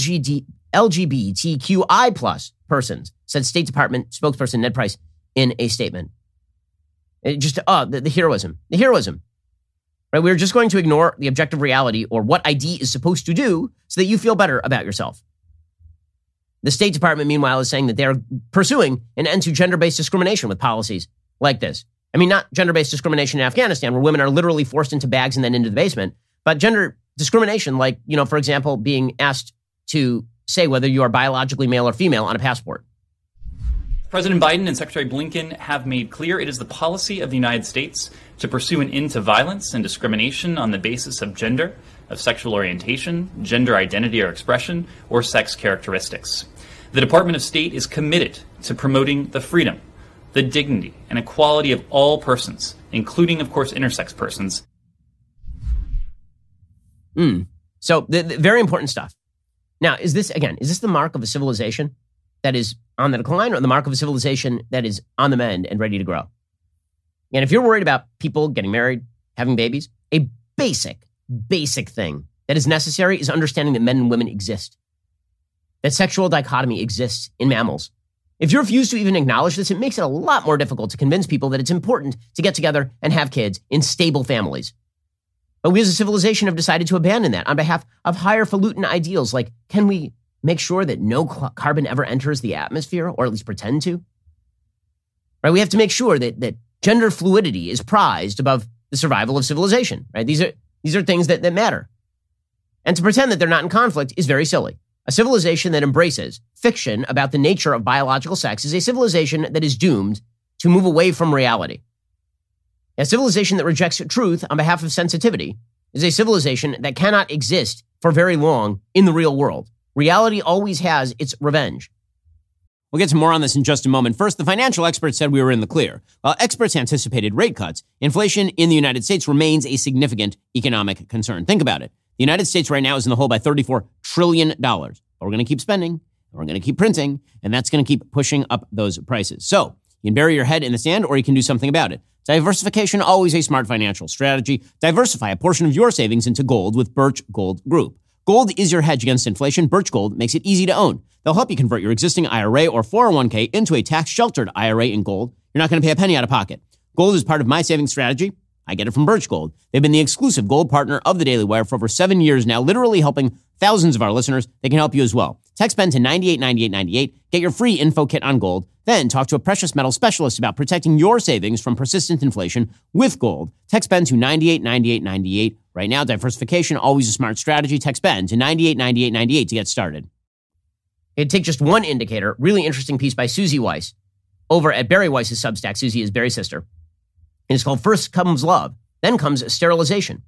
Speaker 1: LGBTQI plus persons, said State Department spokesperson Ned Price in a statement. The heroism. The heroism. Right? We're just going to ignore the objective reality or what ID is supposed to do so that you feel better about yourself. The State Department, meanwhile, is saying that they're pursuing an end to gender-based discrimination with policies like this. I mean, not gender-based discrimination in Afghanistan, where women are literally forced into bags and then into the basement, but gender discrimination like, for example, being asked to say whether you are biologically male or female on a passport.
Speaker 9: President Biden and Secretary Blinken have made clear it is the policy of the United States to pursue an end to violence and discrimination on the basis of gender, of sexual orientation, gender identity or expression, or sex characteristics. The Department of State is committed to promoting the freedom, the dignity, and equality of all persons, including, of course, intersex persons.
Speaker 1: So, the very important stuff. Now, is this the mark of a civilization that is on the decline or the mark of a civilization that is on the mend and ready to grow? And if you're worried about people getting married, having babies, a basic thing that is necessary is understanding that men and women exist, that sexual dichotomy exists in mammals. If you refuse to even acknowledge this, it makes it a lot more difficult to convince people that it's important to get together and have kids in stable families. But we as a civilization have decided to abandon that on behalf of higher falutin ideals like, can we make sure that no carbon ever enters the atmosphere, or at least pretend to? Right? We have to make sure that gender fluidity is prized above the survival of civilization. Right? These are things that matter. And to pretend that they're not in conflict is very silly. A civilization that embraces fiction about the nature of biological sex is a civilization that is doomed to move away from reality. A civilization that rejects truth on behalf of sensitivity is a civilization that cannot exist for very long in the real world. Reality always has its revenge. We'll get to more on this in just a moment. First, the financial experts said we were in the clear. While experts anticipated rate cuts, inflation in the United States remains a significant economic concern. Think about it. The United States right now is in the hole by $34 trillion. But we're going to keep spending, and we're going to keep printing, and that's going to keep pushing up those prices. So you can bury your head in the sand, or you can do something about it. Diversification, always a smart financial strategy. Diversify a portion of your savings into gold with Birch Gold Group. Gold is your hedge against inflation. Birch Gold makes it easy to own. They'll help you convert your existing IRA or 401k into a tax-sheltered IRA in gold. You're not going to pay a penny out of pocket. Gold is part of my savings strategy. I get it from Birch Gold. They've been the exclusive gold partner of the Daily Wire for over 7 years now, literally helping thousands of our listeners. They can help you as well. Text BEN to 989898. Get your free info kit on gold. Then talk to a precious metal specialist about protecting your savings from persistent inflation with gold. Text BEN to 989898. Right now, diversification, always a smart strategy. Text BEN to 989898 to get started. It'd take just one indicator. Really interesting piece by Susie Weiss over at Barry Weiss's Substack. Susie is Barry's sister. And it's called First Comes Love, Then Comes Sterilization.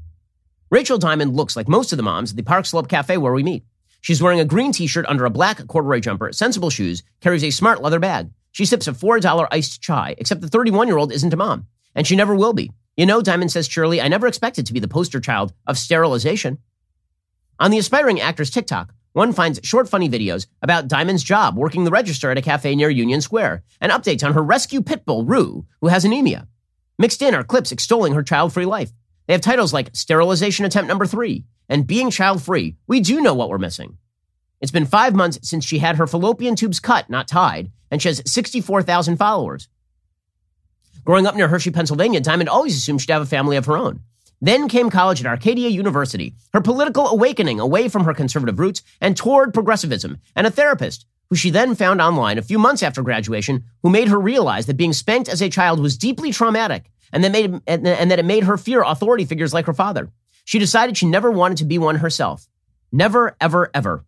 Speaker 1: Rachel Diamond looks like most of the moms at the Park Slope Cafe where we meet. She's wearing a green t-shirt under a black corduroy jumper, sensible shoes, carries a smart leather bag. She sips a $4 iced chai, except the 31-year-old isn't a mom, and she never will be. You know, Diamond says cheerily, I never expected to be the poster child of sterilization. On the aspiring actor's TikTok, one finds short, funny videos about Diamond's job working the register at a cafe near Union Square, and updates on her rescue pit bull, Rue, who has anemia. Mixed in are clips extolling her child-free life. They have titles like Sterilization Attempt Number 3 and Being Child-Free. We do know what we're missing. It's been 5 months since she had her fallopian tubes cut, not tied, and she has 64,000 followers. Growing up near Hershey, Pennsylvania, Diamond always assumed she'd have a family of her own. Then came college at Arcadia University, her political awakening away from her conservative roots and toward progressivism, and a therapist who she then found online a few months after graduation, who made her realize that being spanked as a child was deeply traumatic and that it made her fear authority figures like her father. She decided she never wanted to be one herself. Never, ever, ever.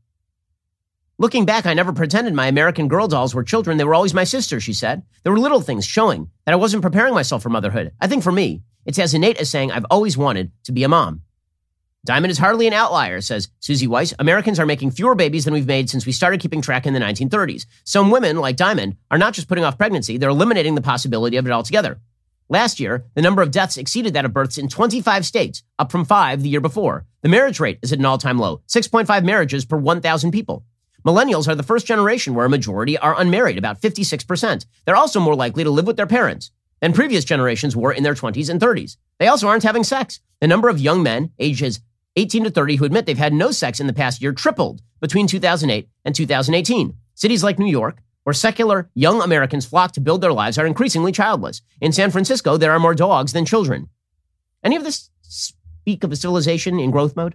Speaker 1: Looking back, I never pretended my American Girl dolls were children. They were always my sisters, she said. There were little things showing that I wasn't preparing myself for motherhood. I think for me, it's as innate as saying I've always wanted to be a mom. Diamond is hardly an outlier, says Susie Weiss. Americans are making fewer babies than we've made since we started keeping track in the 1930s. Some women, like Diamond, are not just putting off pregnancy, they're eliminating the possibility of it altogether. Last year, the number of deaths exceeded that of births in 25 states, up from 5 the year before. The marriage rate is at an all-time low, 6.5 marriages per 1,000 people. Millennials are the first generation where a majority are unmarried, about 56%. They're also more likely to live with their parents than previous generations were in their 20s and 30s. They also aren't having sex. The number of young men, ages 18 to 30, who admit they've had no sex in the past year tripled between 2008 and 2018. Cities like New York, where secular young Americans flock to build their lives, are increasingly childless. In San Francisco, there are more dogs than children. Any of this speak of a civilization in growth mode?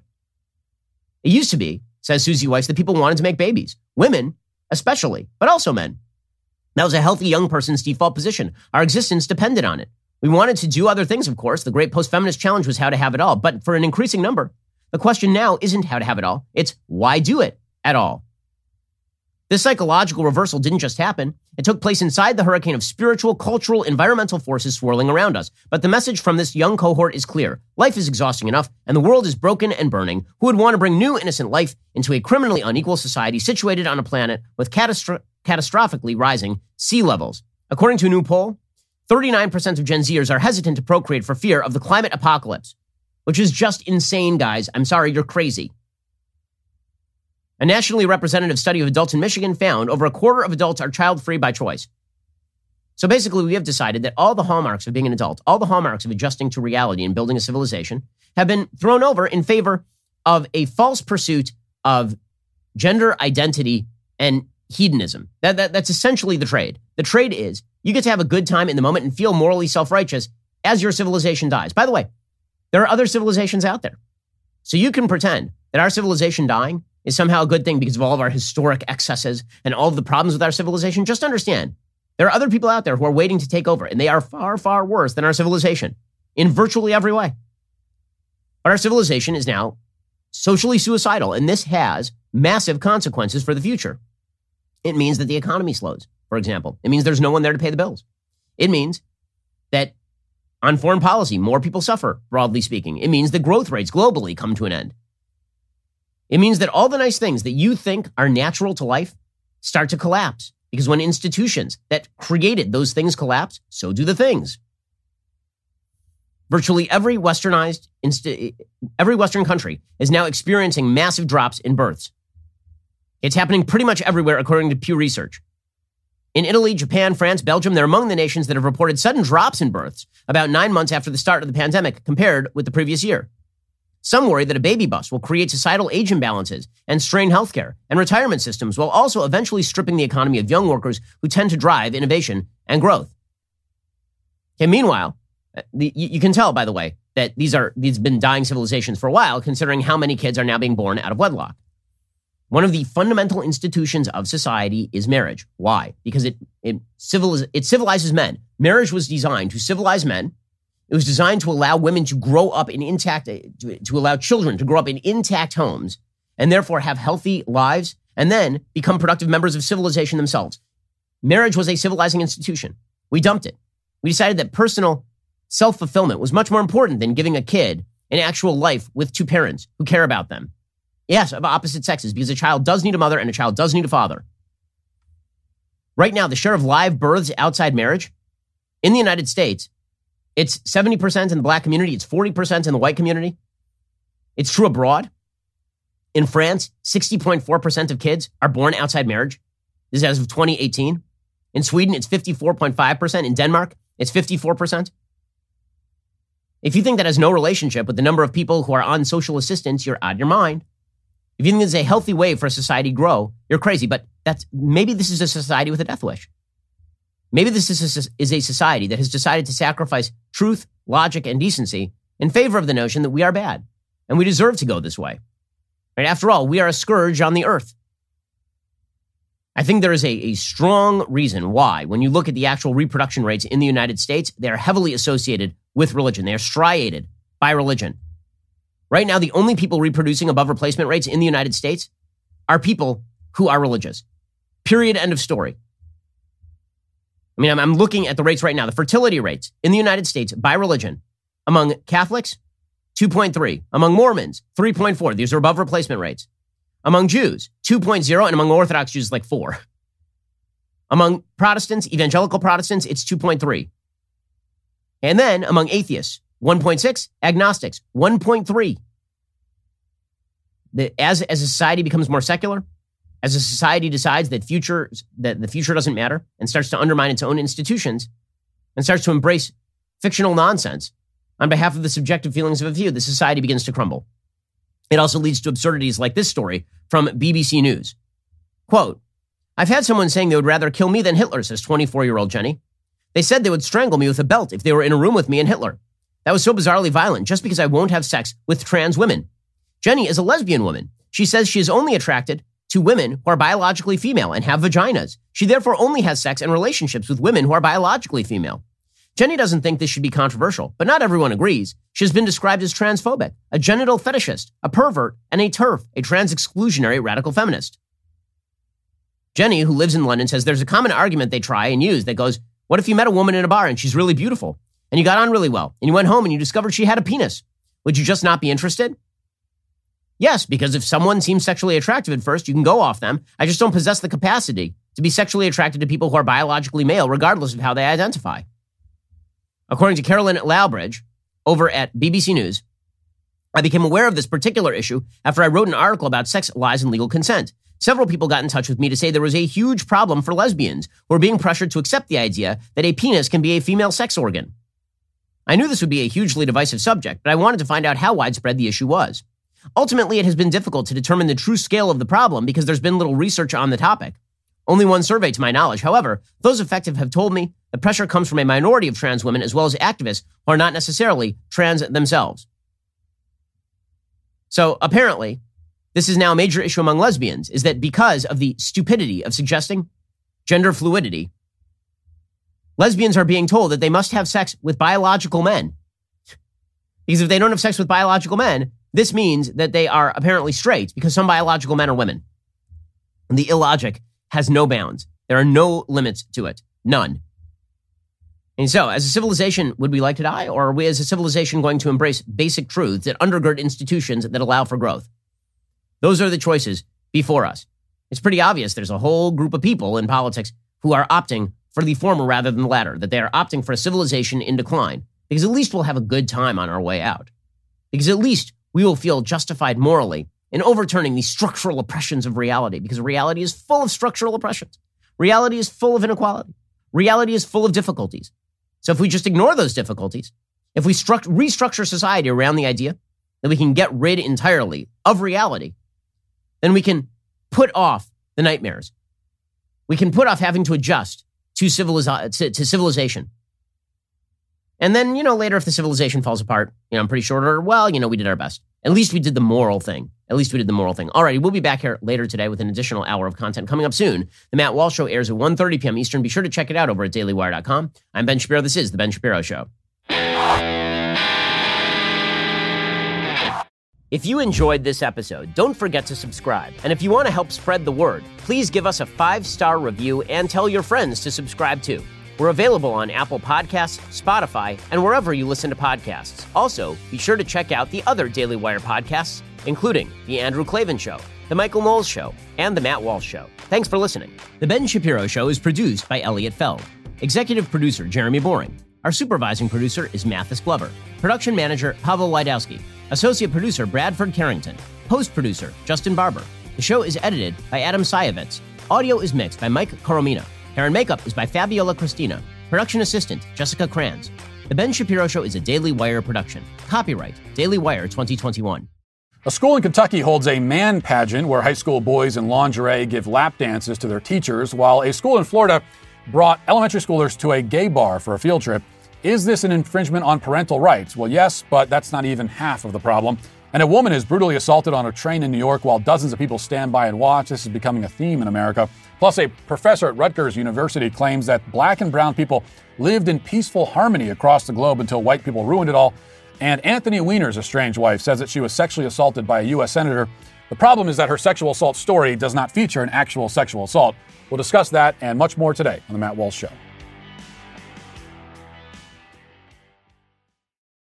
Speaker 1: It used to be, says Susie Weiss, that people wanted to make babies. Women, especially, but also men. That was a healthy young person's default position. Our existence depended on it. We wanted to do other things, of course. The great post-feminist challenge was how to have it all. But for an increasing number, the question now isn't how to have it all. It's why do it at all? This psychological reversal didn't just happen. It took place inside the hurricane of spiritual, cultural, environmental forces swirling around us. But the message from this young cohort is clear. Life is exhausting enough, and the world is broken and burning. Who would want to bring new, innocent life into a criminally unequal society situated on a planet with catastrophically rising sea levels? According to a new poll, 39% of Gen Zers are hesitant to procreate for fear of the climate apocalypse, which is just insane, guys. I'm sorry, you're crazy. A nationally representative study of adults in Michigan found over a quarter of adults are child-free by choice. So basically, we have decided that all the hallmarks of being an adult, all the hallmarks of adjusting to reality and building a civilization, have been thrown over in favor of a false pursuit of gender identity and hedonism. That's essentially the trade. The trade is you get to have a good time in the moment and feel morally self-righteous as your civilization dies. By the way, there are other civilizations out there. So you can pretend that our civilization dying is somehow a good thing because of all of our historic excesses and all of the problems with our civilization. Just understand, there are other people out there who are waiting to take over, and they are far, far worse than our civilization in virtually every way. But our civilization is now socially suicidal, and this has massive consequences for the future. It means that the economy slows, for example. It means there's no one there to pay the bills. It means that on foreign policy, more people suffer, broadly speaking. It means that growth rates globally come to an end. It means that all the nice things that you think are natural to life start to collapse. Because when institutions that created those things collapse, so do the things. Virtually every Western country is now experiencing massive drops in births. It's happening pretty much everywhere, according to Pew Research. In Italy, Japan, France, Belgium, they're among the nations that have reported sudden drops in births about 9 months after the start of the pandemic compared with the previous year. Some worry that a baby bust will create societal age imbalances and strain healthcare and retirement systems, while also eventually stripping the economy of young workers who tend to drive innovation and growth. Okay, meanwhile, you can tell, by the way, that these have been dying civilizations for a while, considering how many kids are now being born out of wedlock. One of the fundamental institutions of society is marriage. Why? Because it civilizes men. Marriage was designed to civilize men. It was designed to allow women to grow up in to allow children to grow up in intact homes and therefore have healthy lives and then become productive members of civilization themselves. Marriage was a civilizing institution. We dumped it. We decided that personal self-fulfillment was much more important than giving a kid an actual life with two parents who care about them. Yes, of opposite sexes, because a child does need a mother and a child does need a father. Right now, the share of live births outside marriage in the United States, it's 70% in the black community. It's 40% in the white community. It's true abroad. In France, 60.4% of kids are born outside marriage. This is as of 2018. In Sweden, it's 54.5%. In Denmark, it's 54%. If you think that has no relationship with the number of people who are on social assistance, you're out of your mind. If you think this is a healthy way for a society to grow, you're crazy. But maybe this is a society with a death wish. Maybe this is a society that has decided to sacrifice truth, logic, and decency in favor of the notion that we are bad and we deserve to go this way. Right? After all, we are a scourge on the earth. I think there is a strong reason why, when you look at the actual reproduction rates in the United States, they are heavily associated with religion. They are striated by religion. Right now, the only people reproducing above replacement rates in the United States are people who are religious. Period. End of story. I mean, I'm looking at the rates right now. The fertility rates in the United States by religion. Among Catholics, 2.3. Among Mormons, 3.4. These are above replacement rates. Among Jews, 2.0. And among Orthodox Jews, like 4. Among Protestants, evangelical Protestants, it's 2.3. And then among atheists, 1.6, agnostics, 1.3. As a society becomes more secular, as a society decides that the future doesn't matter and starts to undermine its own institutions and starts to embrace fictional nonsense on behalf of the subjective feelings of a few, the society begins to crumble. It also leads to absurdities like this story from BBC News. Quote, I've had someone saying they would rather kill me than Hitler, says 24-year-old Jenny. They said they would strangle me with a belt if they were in a room with me and Hitler. That was so bizarrely violent just because I won't have sex with trans women. Jenny is a lesbian woman. She says she is only attracted to women who are biologically female and have vaginas. She therefore only has sex and relationships with women who are biologically female. Jenny doesn't think this should be controversial, but not everyone agrees. She has been described as transphobic, a genital fetishist, a pervert, and a TERF, a trans-exclusionary radical feminist. Jenny, who lives in London, says there's a common argument they try and use that goes, what if you met a woman in a bar and she's really beautiful? And you got on really well, and you went home and you discovered she had a penis. Would you just not be interested? Yes, because if someone seems sexually attractive at first, you can go off them. I just don't possess the capacity to be sexually attracted to people who are biologically male, regardless of how they identify. According to Carolyn Lowbridge, over at BBC News, I became aware of this particular issue after I wrote an article about sex, lies, and legal consent. Several people got in touch with me to say there was a huge problem for lesbians who are being pressured to accept the idea that a penis can be a female sex organ. I knew this would be a hugely divisive subject, but I wanted to find out how widespread the issue was. Ultimately, it has been difficult to determine the true scale of the problem because there's been little research on the topic. Only one survey to my knowledge. However, those affected have told me the pressure comes from a minority of trans women as well as activists who are not necessarily trans themselves. So apparently, this is now a major issue among lesbians, is that because of the stupidity of suggesting gender fluidity, lesbians are being told that they must have sex with biological men. Because if they don't have sex with biological men, this means that they are apparently straight because some biological men are women. And the illogic has no bounds. There are no limits to it. None. And so, as a civilization, would we like to die? Or are we as a civilization going to embrace basic truths that undergird institutions that allow for growth? Those are the choices before us. It's pretty obvious there's a whole group of people in politics who are opting for the former rather than the latter, that they are opting for a civilization in decline, because at least we'll have a good time on our way out. Because at least we will feel justified morally in overturning the structural oppressions of reality, because reality is full of structural oppressions. Reality is full of inequality. Reality is full of difficulties. So if we just ignore those difficulties, if we restructure society around the idea that we can get rid entirely of reality, then we can put off the nightmares. We can put off having to adjust to civilization. And then, later if the civilization falls apart, I'm pretty sure, we did our best. At least we did the moral thing. All right, we'll be back here later today with an additional hour of content coming up soon. The Matt Walsh Show airs at 1:30 p.m. Eastern. Be sure to check it out over at dailywire.com. I'm Ben Shapiro. This is The Ben Shapiro Show. If you enjoyed this episode, don't forget to subscribe. And if you want to help spread the word, please give us a 5-star review and tell your friends to subscribe too. We're available on Apple Podcasts, Spotify, and wherever you listen to podcasts. Also, be sure to check out the other Daily Wire podcasts, including The Andrew Klavan Show, The Michael Knowles Show, and The Matt Walsh Show. Thanks for listening. The Ben Shapiro Show is produced by Elliot Feld. Executive producer, Jeremy Boring. Our supervising producer is Mathis Glover. Production manager, Pavel Wydowski. Associate producer, Bradford Carrington. Post-producer, Justin Barber. The show is edited by Adam Sayevitz. Audio is mixed by Mike Coromina. Hair and makeup is by Fabiola Cristina. Production assistant, Jessica Kranz. The Ben Shapiro Show is a Daily Wire production. Copyright, Daily Wire 2021.
Speaker 10: A school in Kentucky holds a man pageant where high school boys in lingerie give lap dances to their teachers, while a school in Florida brought elementary schoolers to a gay bar for a field trip. Is this an infringement on parental rights? Well, yes, but that's not even half of the problem. And a woman is brutally assaulted on a train in New York while dozens of people stand by and watch. This is becoming a theme in America. Plus, a professor at Rutgers University claims that black and brown people lived in peaceful harmony across the globe until white people ruined it all. And Anthony Weiner's estranged wife says that she was sexually assaulted by a U.S. senator. The problem is that her sexual assault story does not feature an actual sexual assault. We'll discuss that and much more today on The Matt Walsh Show.